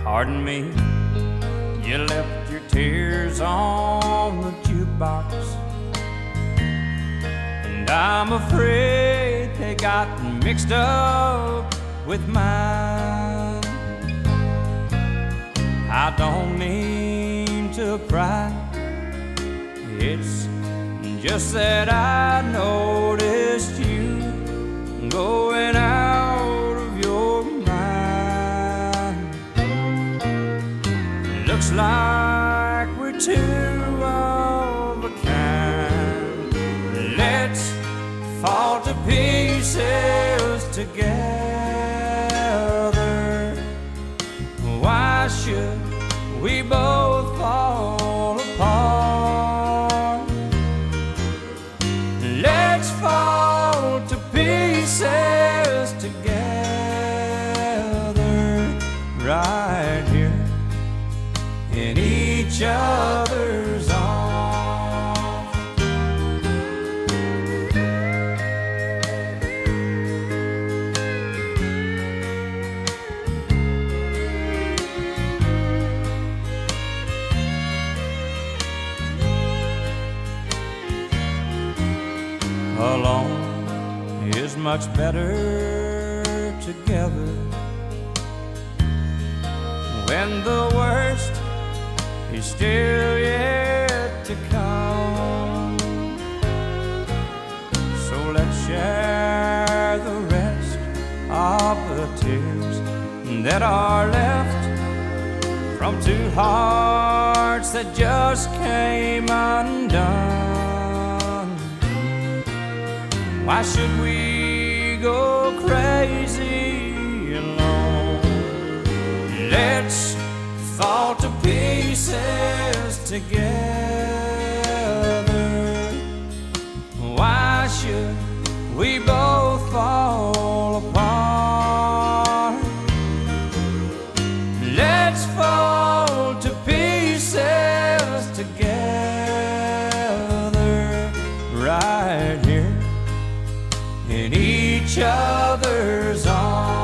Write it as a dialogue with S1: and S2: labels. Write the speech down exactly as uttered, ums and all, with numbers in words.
S1: Pardon me, you left your tears on the jukebox, and I'm afraid they got mixed up with mine. I don't mean to pry, it's just that I noticed you going out of your mind. Looks like we're two of a kind. Let's fall to pieces together. Why should we both fall apart? Let's fall to pieces together, right here in each other's arms. Alone is much better together. When the worst is still yet to come, so let's share the rest of the tears that are left from two hearts that just came undone. Why should we go crazy alone? Let's fall to pieces together. Why should we both fall apart? Let's fall to pieces together, right here in each other's arms.